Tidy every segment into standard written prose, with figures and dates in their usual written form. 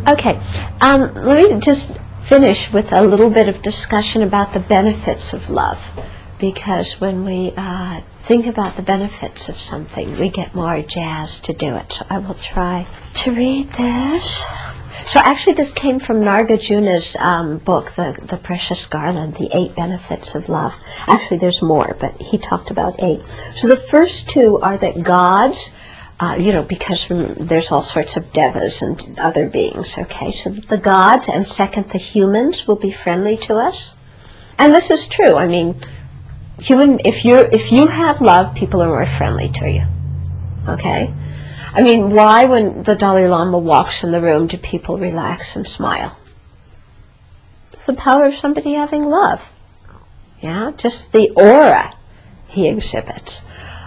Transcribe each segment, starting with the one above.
Okay, let me just finish with a little bit of discussion about the benefits of love, because when we think about the benefits of something, we get more jazzed to do it. So I will try to read this. So actually this came from Nagarjuna's book, the Precious Garland, The 8 Benefits of Love. Actually there's more, but he talked about 8. So the first 2 are that gods, because there's all sorts of devas and other beings, okay? So the gods, and second, the humans will be friendly to us. And this is true. I mean, if you have love, people are more friendly to you, okay? I mean, why, when the Dalai Lama walks in the room, do people relax and smile? It's the power of somebody having love. Yeah, just the aura he exhibits.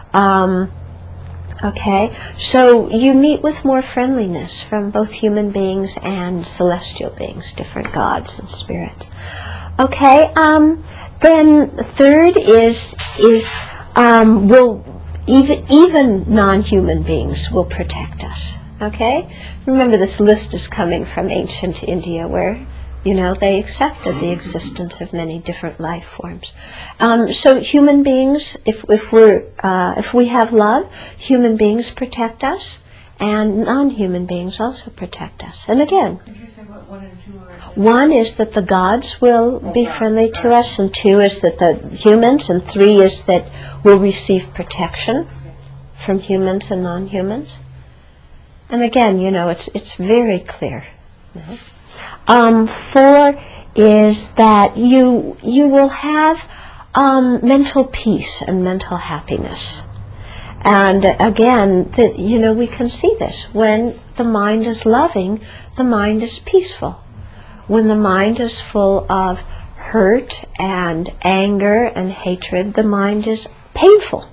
Okay, so you meet with more friendliness from both human beings and celestial beings, different gods and spirits. Okay, then third is even non-human beings will protect us. Okay, remember this list is coming from ancient India, where they accepted the existence of many different life forms. So human beings, if we have love, human beings protect us, and non-human beings also protect us. And again, did you say what 1 and 2 are? 1 is that the gods will be friendly to us, and 2 is that the humans, and 3 is that we'll receive protection from humans and non-humans. And again, it's very clear. 4 is that you will have mental peace and mental happiness. And again, we can see this. When the mind is loving, the mind is peaceful. When the mind is full of hurt and anger and hatred, the mind is painful.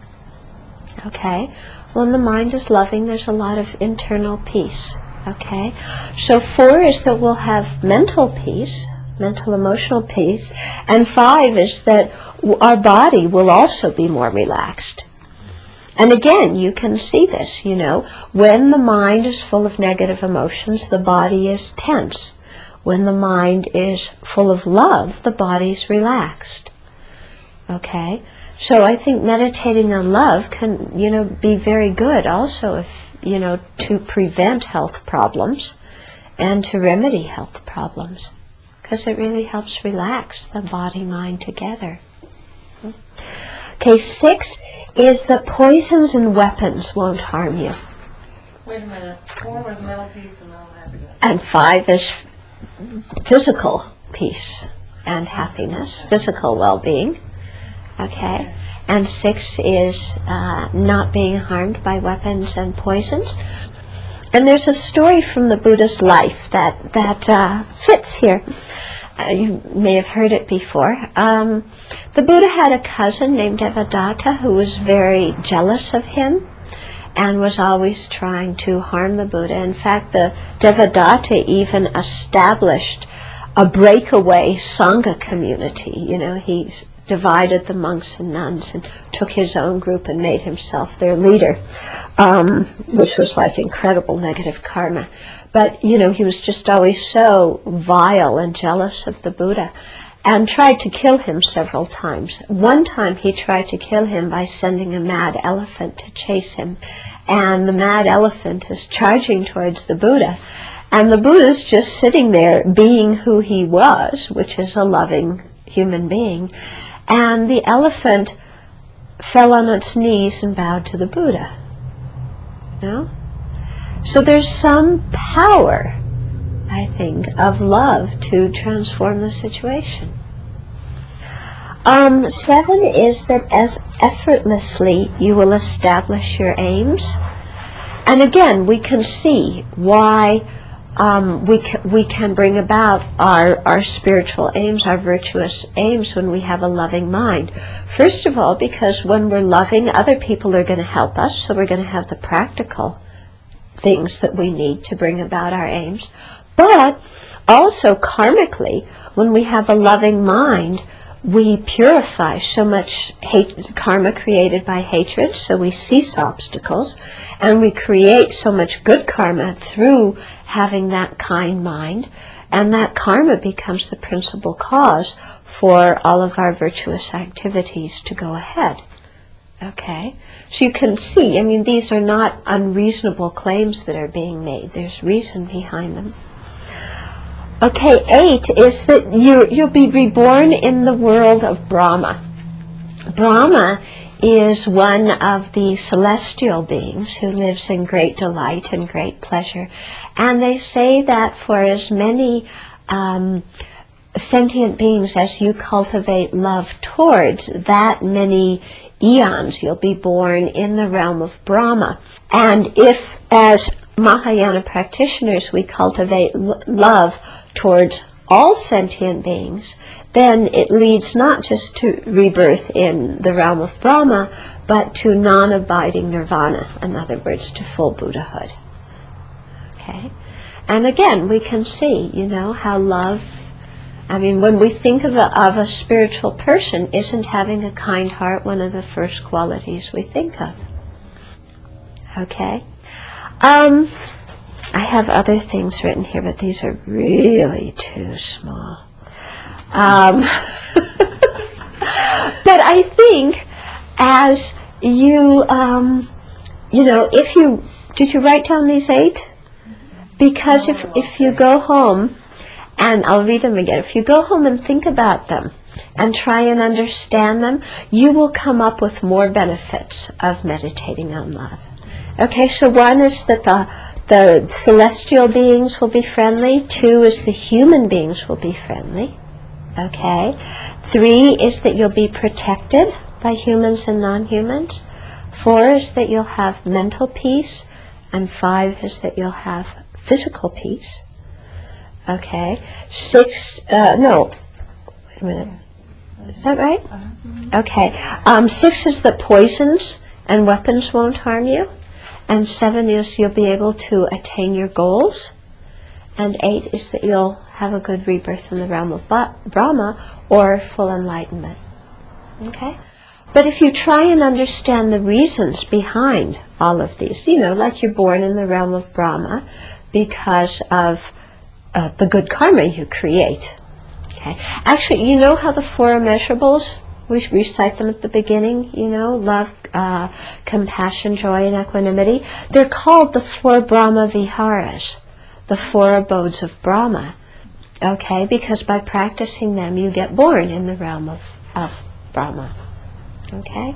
Okay? When the mind is loving, there's a lot of internal peace. Okay? So 4 is that we'll have mental peace, mental emotional peace, and 5 is that our body will also be more relaxed. And again, you can see this, when the mind is full of negative emotions, the body is tense. When the mind is full of love, the body's relaxed. Okay? So I think meditating on love can, be very good also if, to prevent health problems and to remedy health problems, because it really helps relax the body-mind together. Okay, 6 is that poisons and weapons won't harm you. Wait a minute. 4 was mental peace and mental happiness. And 5 is physical peace and happiness, physical well-being. Okay? And 6 is not being harmed by weapons and poisons. And there's a story from the Buddha's life that fits here. You may have heard it before. The Buddha had a cousin named Devadatta who was very jealous of him and was always trying to harm the Buddha. In fact, the Devadatta even established a breakaway Sangha community. He divided the monks and nuns and took his own group and made himself their leader, which was like incredible negative karma. But, he was just always so vile and jealous of the Buddha and tried to kill him several times. One time he tried to kill him by sending a mad elephant to chase him. And the mad elephant is charging towards the Buddha. And the Buddha's just sitting there being who he was, which is a loving human being. And the elephant fell on its knees and bowed to the Buddha. So there's some power, I think, of love to transform the situation. 7 is that as effortlessly you will establish your aims. And again, we can see why we can bring about our spiritual aims, our virtuous aims, when we have a loving mind. First of all, because when we're loving, other people are going to help us, so we're going to have the practical things that we need to bring about our aims. But also karmically, when we have a loving mind, we purify so much karma created by hatred, so we cease obstacles, and we create so much good karma through having that kind mind, and that karma becomes the principal cause for all of our virtuous activities to go ahead. Okay? So you can see, I mean, these are not unreasonable claims that are being made. There's reason behind them. Okay, 8 is that you'll be reborn in the world of Brahma. Brahma is one of the celestial beings who lives in great delight and great pleasure. And they say that for as many sentient beings as you cultivate love towards, that many eons you'll be born in the realm of Brahma. And if, as Mahayana practitioners, we cultivate love towards all sentient beings, then it leads not just to rebirth in the realm of Brahma, but to non-abiding nirvana, in other words, to full Buddhahood. Okay? And again, we can see, how love, I mean, when we think of a spiritual person, isn't having a kind heart one of the first qualities we think of? Okay? I have other things written here, but these are really too small. But I think as you, did you write down these 8? Because if you go home, and I'll read them again, if you go home and think about them and try and understand them, you will come up with more benefits of meditating on love. Okay, so 1 is that the celestial beings will be friendly. 2 is the human beings will be friendly. Okay. 3 is that you'll be protected by humans and non-humans. 4 is that you'll have mental peace. And 5 is that you'll have physical peace. Okay. 6, no, wait a minute. Is that right? Okay. 6 is that poisons and weapons won't harm you. And 7 is you'll be able to attain your goals. And 8 is that you'll have a good rebirth in the realm of Brahma or full enlightenment. Okay? But if you try and understand the reasons behind all of these, like you're born in the realm of Brahma because of the good karma you create. Okay? Actually, you know how the 4 immeasurables, we recite them at the beginning, love, compassion, joy, and equanimity. They're called the 4 Brahma Viharas, the 4 abodes of Brahma. Okay, because by practicing them, you get born in the realm of Brahma. Okay?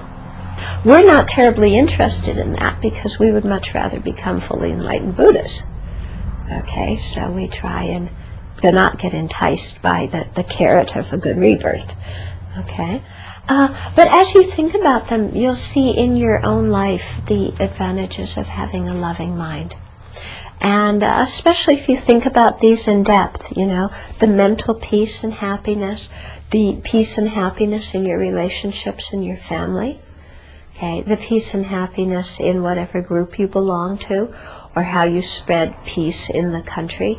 We're not terribly interested in that because we would much rather become fully enlightened Buddhas. Okay, so we try and do not get enticed by the carrot of a good rebirth. Okay? But as you think about them, you'll see in your own life the advantages of having a loving mind. And especially if you think about these in depth, the mental peace and happiness, the peace and happiness in your relationships and your family, okay, the peace and happiness in whatever group you belong to, or how you spread peace in the country,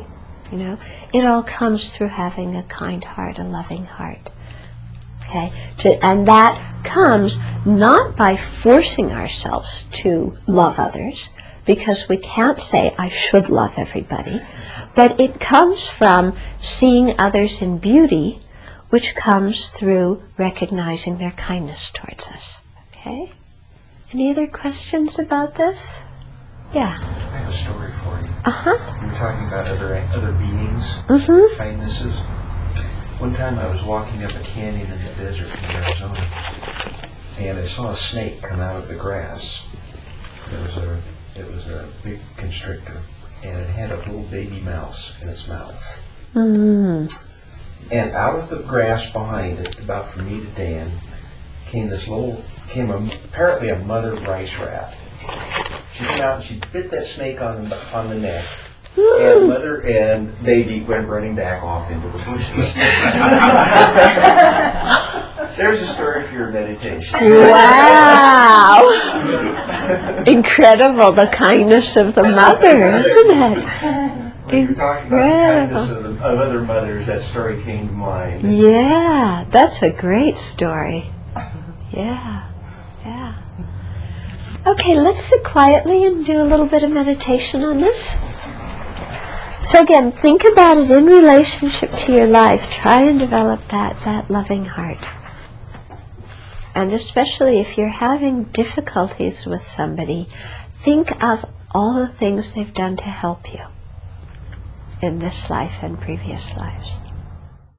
it all comes through having a kind heart, a loving heart. Okay, and that comes not by forcing ourselves to love others, because we can't say, I should love everybody, but it comes from seeing others in beauty, which comes through recognizing their kindness towards us. Okay? Any other questions about this? Yeah. I have a story for you. Uh-huh. You were talking about other beings, kindnesses. One time I was walking up a canyon in the desert in Arizona, and I saw a snake come out of the grass. It was a big constrictor, and it had a little baby mouse in its mouth. Mm. And out of the grass behind it, about from me to Dan, came apparently a mother rice rat. She came out and she bit that snake on the neck. And mother and baby went running back off into the bushes. There's a story for your meditation. Wow! Incredible, the kindness of the mother, isn't it? When you were talking about the kindness of other mothers, that story came to mind. Yeah, that's a great story. Yeah, yeah. Okay, let's sit quietly and do a little bit of meditation on this. So again, think about it in relationship to your life. Try and develop that loving heart. And especially if you're having difficulties with somebody, think of all the things they've done to help you in this life and previous lives.